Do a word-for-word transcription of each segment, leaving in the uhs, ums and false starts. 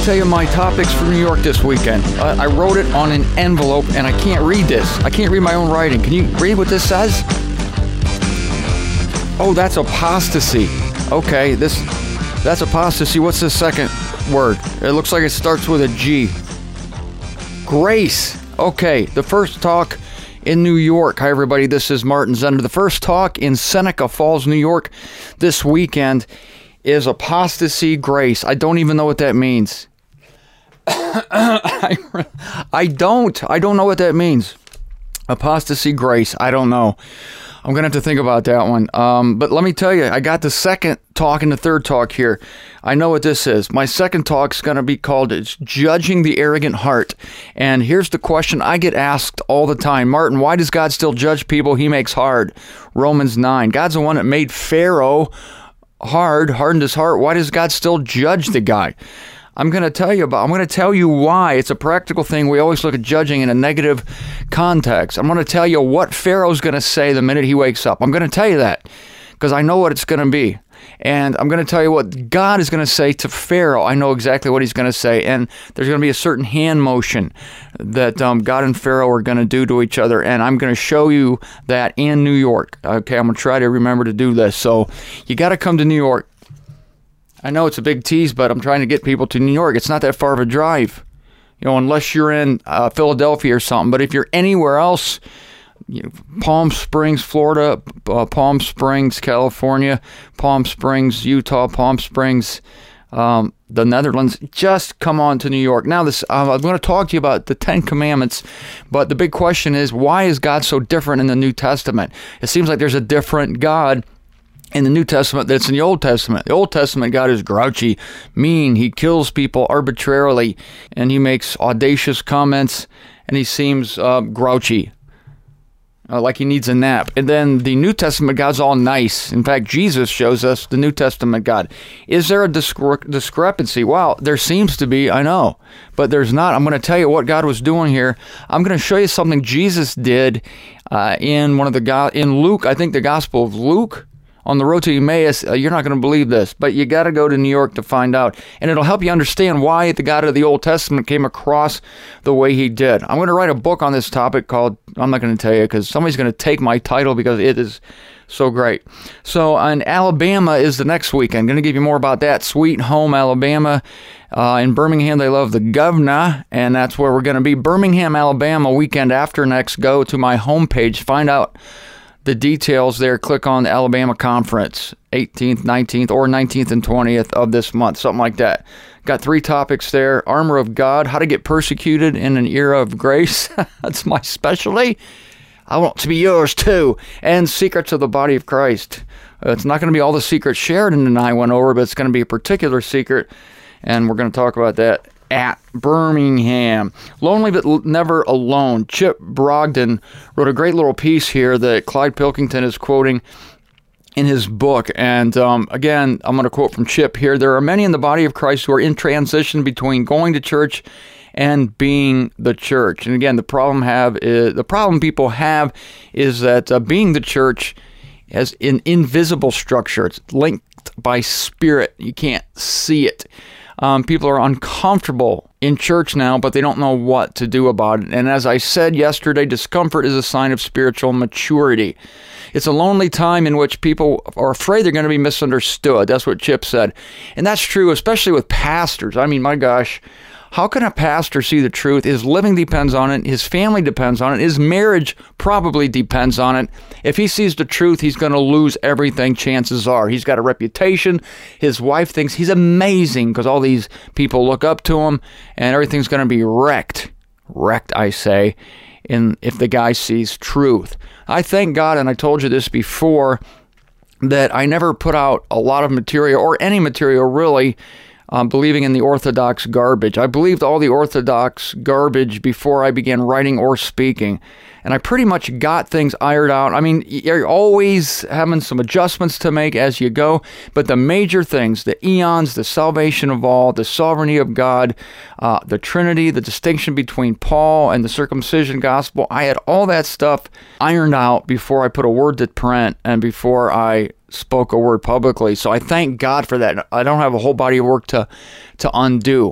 tell you my topics for New York this weekend. Uh, I wrote it on an envelope, and I can't read this. I can't read my own writing. Can you read what this says? Oh, that's apostasy. Okay, this that's apostasy. What's the second word? It looks like it starts with a G. Grace. Okay, the first talk in New York. Hi, everybody. This is Martin Zender. The first talk in Seneca Falls, New York this weekend is apostasy, grace. I don't even know what that means. I, I don't. I don't know what that means. Apostasy, grace. I don't know. I'm going to have to think about that one. Um, but let me tell you, I got the second talk and the third talk here. I know what this is. My second talk is going to be called it's Judging the Arrogant Heart. And here's the question I get asked all the time. Martin, why does God still judge people he makes hard? Romans nine. God's the one that made Pharaoh hard, hardened his heart. Why does God still judge the guy? I'm going to tell you about, I'm going to tell you why. It's a practical thing. We always look at judging in a negative context. I'm going to tell you what Pharaoh's going to say the minute he wakes up. I'm going to tell you that because I know what it's going to be. And I'm going to tell you what God is going to say to Pharaoh. I know exactly what he's going to say. And there's going to be a certain hand motion that um, God and Pharaoh are going to do to each other. And I'm going to show you that in New York. Okay, I'm going to try to remember to do this. So you got to come to New York. I know it's a big tease, but I'm trying to get people to New York. It's not that far of a drive, you know, unless you're in uh, Philadelphia or something. But if you're anywhere else, you know, Palm Springs, Florida, uh, Palm Springs, California, Palm Springs, Utah, Palm Springs, um, the Netherlands, just come on to New York. Now, this uh, I'm going to talk to you about the Ten Commandments, but the big question is, why is God so different in the New Testament? It seems like there's a different God in the New Testament that's in the Old Testament. The Old Testament God is grouchy, mean. He kills people arbitrarily, and he makes audacious comments, and he seems uh, grouchy, uh, like he needs a nap. And then the New Testament God's all nice. In fact, Jesus shows us the New Testament God. Is there a discre- discrepancy? Well, there seems to be, I know, but there's not. I'm going to tell you what God was doing here. I'm going to show you something Jesus did uh, in one of the go- in Luke, I think the Gospel of Luke. On the road to Emmaus, uh, you're not going to believe this, but you got to go to New York to find out. And it'll help you understand why the God of the Old Testament came across the way he did. I'm going to write a book on this topic called, I'm not going to tell you because somebody's going to take my title because it is so great. So in Alabama is the next weekend. I'm going to give you more about that. Sweet Home, Alabama. Uh, in Birmingham, they love the governor, and that's where we're going to be. Birmingham, Alabama, weekend after next. Go to my homepage. Find out the details there. Click on the Alabama Conference, eighteenth, nineteenth, or nineteenth and twentieth of this month, something like that. Got three topics there. Armor of God, how to get persecuted in an era of grace. That's my specialty. I want to be yours too. And secrets of the body of Christ. Uh, it's not going to be all the secrets Sheridan and I went over, but it's going to be a particular secret, and we're going to talk about that at Birmingham. Lonely but never alone. Chip Brogden wrote a great little piece here that Clyde Pilkington is quoting in his book. And um, again, I'm going to quote from Chip here. There are many in the body of Christ who are in transition between going to church and being the church. And again, the problem have is, the problem people have is that uh, being the church has an invisible structure. It's linked by spirit. You can't see it. Um, people are uncomfortable in church now, but they don't know what to do about it. And as I said yesterday, discomfort is a sign of spiritual maturity. It's a lonely time in which people are afraid they're going to be misunderstood. That's what Chip said. And that's true, especially with pastors. I mean, my gosh, how can a pastor see the truth? His living depends on it. His family depends on it. His marriage probably depends on it. If he sees the truth, he's going to lose everything, chances are. He's got a reputation. His wife thinks he's amazing because all these people look up to him, and everything's going to be wrecked. Wrecked, I say, in if the guy sees truth. I thank God, and I told you this before, that I never put out a lot of material, or any material really, Um, believing in the Orthodox garbage. I believed all the Orthodox garbage before I began writing or speaking, and I pretty much got things ironed out. I mean, you're always having some adjustments to make as you go, but the major things, the eons, the salvation of all, the sovereignty of God, uh, the Trinity, the distinction between Paul and the circumcision gospel, I had all that stuff ironed out before I put a word to print and before I spoke a word publicly. So I thank God for that. I don't have a whole body of work to to undo.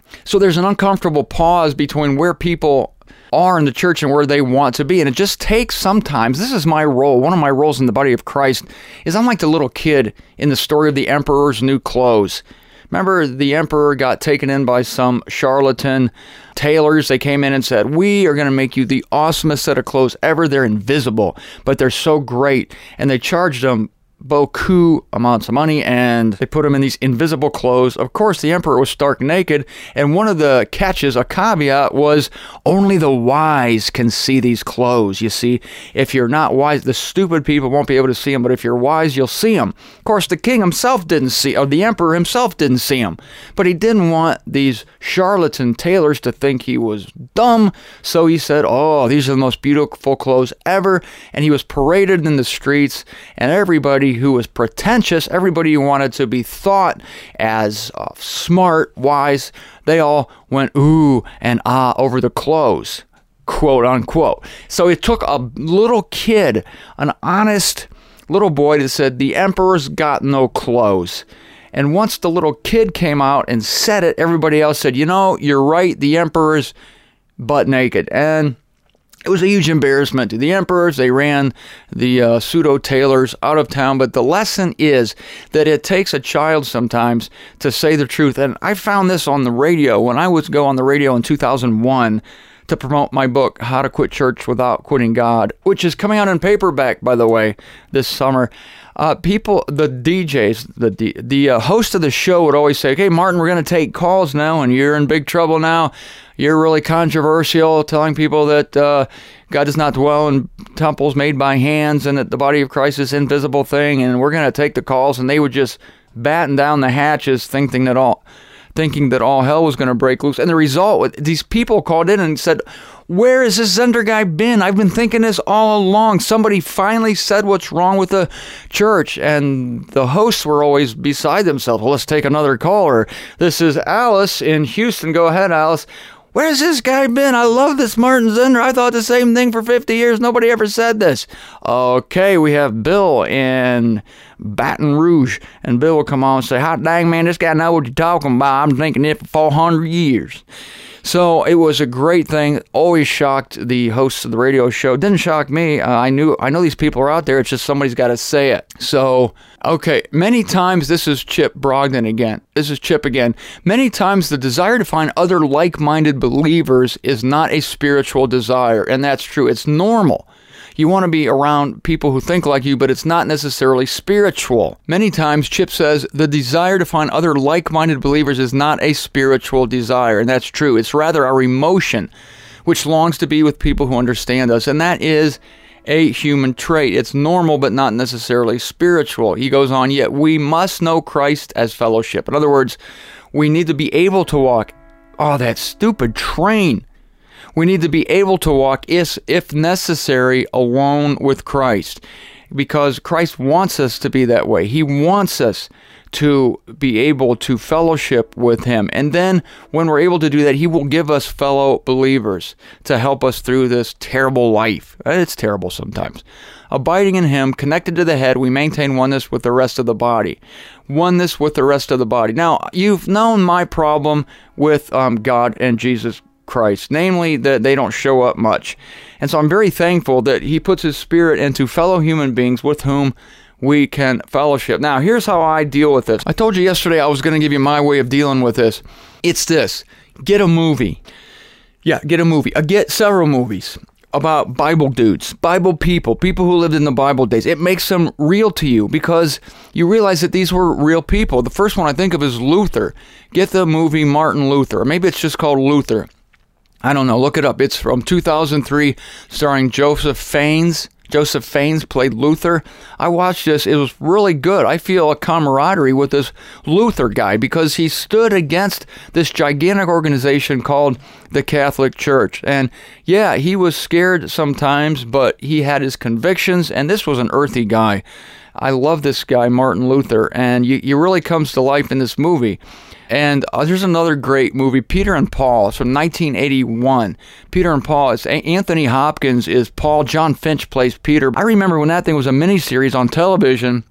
So there's an uncomfortable pause between where people are in the church and where they want to be. And it just takes sometimes, this is my role, one of my roles in the body of Christ, is I'm like the little kid in the story of the emperor's new clothes. Remember, the emperor got taken in by some charlatan tailors. They came in and said, we are going to make you the awesomest set of clothes ever. They're invisible, but they're so great. And they charged him beaucoup amounts of money, and they put him in these invisible clothes. Of course, the emperor was stark naked, and one of the catches, a caveat, was only the wise can see these clothes. You see, if you're not wise, the stupid people won't be able to see them, but if you're wise, you'll see them. Of course, the king himself didn't see, or the emperor himself didn't see them, but he didn't want these charlatan tailors to think he was dumb, so he said, oh, these are the most beautiful clothes ever, and he was paraded in the streets, and everybody who was pretentious, everybody who wanted to be thought as uh, smart, wise, they all went ooh and ah over the clothes, quote unquote. So it took a little kid, an honest little boy, that said, the emperor's got no clothes. And once the little kid came out and said it, everybody else said, you know, you're right, the emperor's butt naked. And it was a huge embarrassment to the emperors. They ran the uh, pseudo-tailors out of town. But the lesson is that it takes a child sometimes to say the truth. And I found this on the radio when I would go on the radio in two thousand one to promote my book, How to Quit Church Without Quitting God, which is coming out in paperback, by the way, this summer. Uh, people, the D Js, the D, the uh, host of the show would always say, okay, Martin, we're going to take calls now, and you're in big trouble now. You're really controversial, telling people that uh, God does not dwell in temples made by hands and that the body of Christ is an invisible thing, and we're going to take the calls. And they would just batten down the hatches, thinking that all thinking that all hell was going to break loose. And the result, these people called in and said, where has this Zehnder guy been? I've been thinking this all along. Somebody finally said what's wrong with the church. And the hosts were always beside themselves. Well, let's take another caller. This is Alice in Houston. Go ahead, Alice. Where's this guy been? I love this Martin Zehnder. I thought the same thing for fifty years. Nobody ever said this. Okay, we have Bill in Baton Rouge. And Bill will come on and say, hot dang, man, this guy knows what you're talking about. I'm thinking it for four hundred years. So it was a great thing. Always shocked the hosts of the radio show. Didn't shock me. Uh, I knew I know these people are out there. It's just somebody's got to say it. So, okay, many times, this is Chip Brogden again. This is Chip again. Many times the desire to find other like-minded believers is not a spiritual desire, and that's true. It's normal. You want to be around people who think like you, but it's not necessarily spiritual. Many times, Chip says, the desire to find other like-minded believers is not a spiritual desire, and that's true. It's rather our emotion, which longs to be with people who understand us, and that is a human trait. It's normal, but not necessarily spiritual. He goes on, yet we must know Christ as fellowship. In other words, we need to be able to walk. Oh, that stupid train. We need to be able to walk, if, if necessary, alone with Christ, because Christ wants us to be that way. He wants us to be able to fellowship with Him. And then when we're able to do that, He will give us fellow believers to help us through this terrible life. It's terrible sometimes. Abiding in Him, connected to the head, we maintain oneness with the rest of the body. Oneness with the rest of the body. Now, you've known my problem with um, God and Jesus Christ, namely that they don't show up much. And so I'm very thankful that He puts His Spirit into fellow human beings with whom we can fellowship. Now, here's how I deal with this. I told you yesterday I was going to give you my way of dealing with this. It's this. Get a movie. Yeah, get a movie. Uh, get several movies about Bible dudes, Bible people, people who lived in the Bible days. It makes them real to you because you realize that these were real people. The first one I think of is Luther. Get the movie Martin Luther. Or maybe it's just called Luther. I don't know. Look it up. It's from two thousand three, starring Joseph Fiennes. Joseph Fiennes played Luther. I watched this. It was really good. I feel a camaraderie with this Luther guy because he stood against this gigantic organization called the Catholic Church. And yeah, he was scared sometimes, but he had his convictions, and this was an earthy guy. I love this guy, Martin Luther, and he, he really comes to life in this movie. And uh, there's another great movie, Peter and Paul. It's from nineteen eighty-one. Peter and Paul. It's Anthony Hopkins is Paul. John Finch plays Peter. I remember when that thing was a miniseries on television.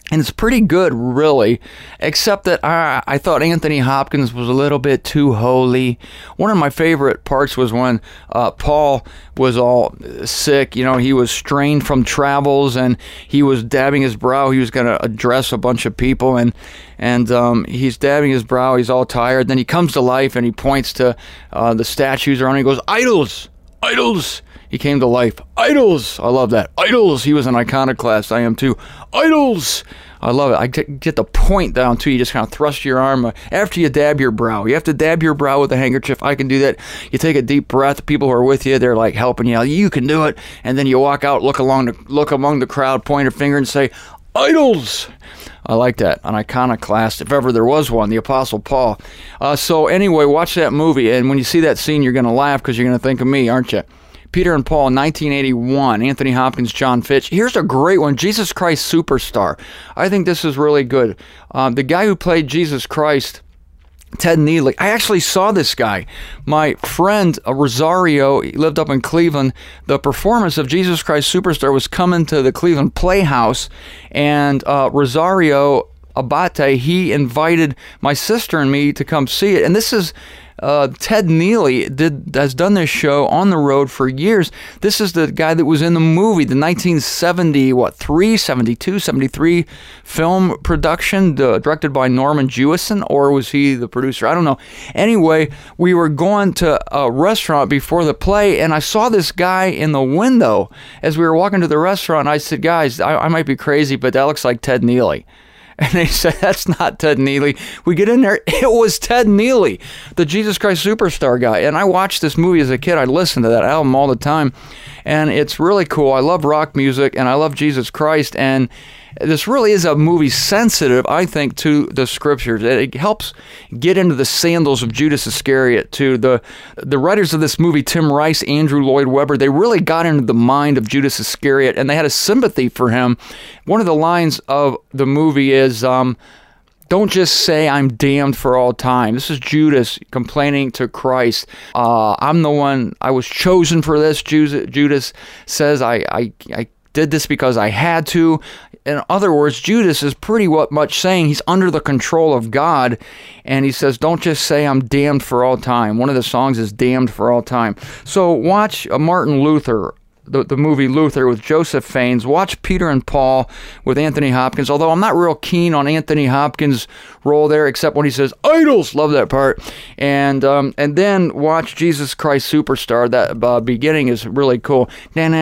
And it's pretty good, really, except that I, I thought Anthony Hopkins was a little bit too holy. One of my favorite parts was when uh, Paul was all sick. You know, he was strained from travels, and he was dabbing his brow. He was going to address a bunch of people, and and um, he's dabbing his brow. He's all tired. Then he comes to life, and he points to uh, the statues around. And he goes, "Idols! Idols!" He came to life. Idols! I love that. Idols! He was an iconoclast. I am too. Idols! I love it. I get the point down, too. You just kind of thrust your arm after you dab your brow. You have to dab your brow with a handkerchief. I can do that. You take a deep breath. The people who are with you, they're like helping you out. You can do it. And then you walk out, look along the, look among the crowd, point a finger and say, "Idols!" I like that. An iconoclast, if ever there was one, the Apostle Paul. Uh, so anyway, watch that movie. And when you see that scene, you're going to laugh because you're going to think of me, aren't you? Peter and Paul, nineteen eighty-one, Anthony Hopkins, John Fitch. Here's a great one, Jesus Christ Superstar. I think this is really good. Um, the guy who played Jesus Christ, Ted Neely. I actually saw this guy. My friend, uh, Rosario, he lived up in Cleveland. The performance of Jesus Christ Superstar was coming to the Cleveland Playhouse, and uh, Rosario Abate, he invited my sister and me to come see it. And this is... Uh, Ted Neely did has done this show on the road for years. This is the guy that was in the movie, the nineteen seventy, what, three, seventy-two, seventy-three film production, uh, directed by Norman Jewison, or was he the producer? I don't know. Anyway, we were going to a restaurant before the play, and I saw this guy in the window as we were walking to the restaurant. I said, "Guys, I, I might be crazy, but that looks like Ted Neely." And they said, "That's not Ted Neely." We get in there, it was Ted Neely, the Jesus Christ Superstar guy. And I watched this movie as a kid. I listened to that album all the time. And it's really cool. I love rock music, and I love Jesus Christ. And this really is a movie sensitive, I think, to the scriptures. It helps get into the sandals of Judas Iscariot, too. The, the writers of this movie, Tim Rice, Andrew Lloyd Webber, they really got into the mind of Judas Iscariot, and they had a sympathy for him. One of the lines of the movie is, um, "Don't just say I'm damned for all time." This is Judas complaining to Christ. Uh, I'm the one, I was chosen for this. Judas says, I, I, I did this because I had to. In other words, Judas is pretty much saying he's under the control of God, and he says, "Don't just say I'm damned for all time." One of the songs is "Damned for All Time." So watch uh, Martin Luther, the, the movie Luther with Joseph Fiennes. Watch Peter and Paul with Anthony Hopkins, although I'm not real keen on Anthony Hopkins' role there, except when he says, "Idols!" Love that part. And um, and then watch Jesus Christ Superstar. That uh, beginning is really cool. That's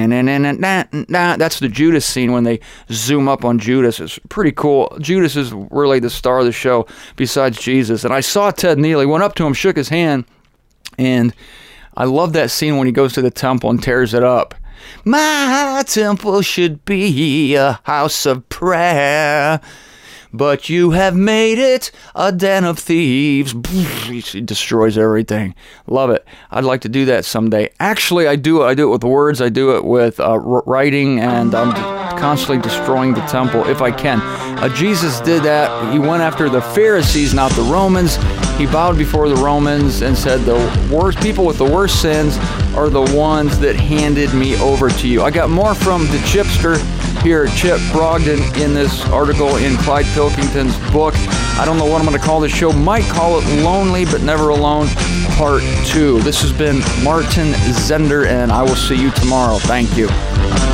the Judas scene when they zoom up on Judas. It's pretty cool. Judas is really the star of the show besides Jesus. And I saw Ted Neely, went up to him, shook his hand, and I love that scene when he goes to the temple and tears it up. "My temple should be a house of prayer, but you have made it a den of thieves." He destroys everything. Love it. I'd like to do that someday. Actually, I do it. I do it with words. I do it with uh, writing, and I'm constantly destroying the temple if I can. Uh, Jesus did that. He went after the Pharisees, not the Romans. He bowed before the Romans and said, "The worst people with the worst sins are the ones that handed me over to you." I got more from the Chipster here, Chip Brogden, in this article in Clyde Pilkington's book. I don't know what I'm going to call this show. Might call it Lonely But Never Alone Part two. This has been Martin Zender, and I will see you tomorrow. Thank you.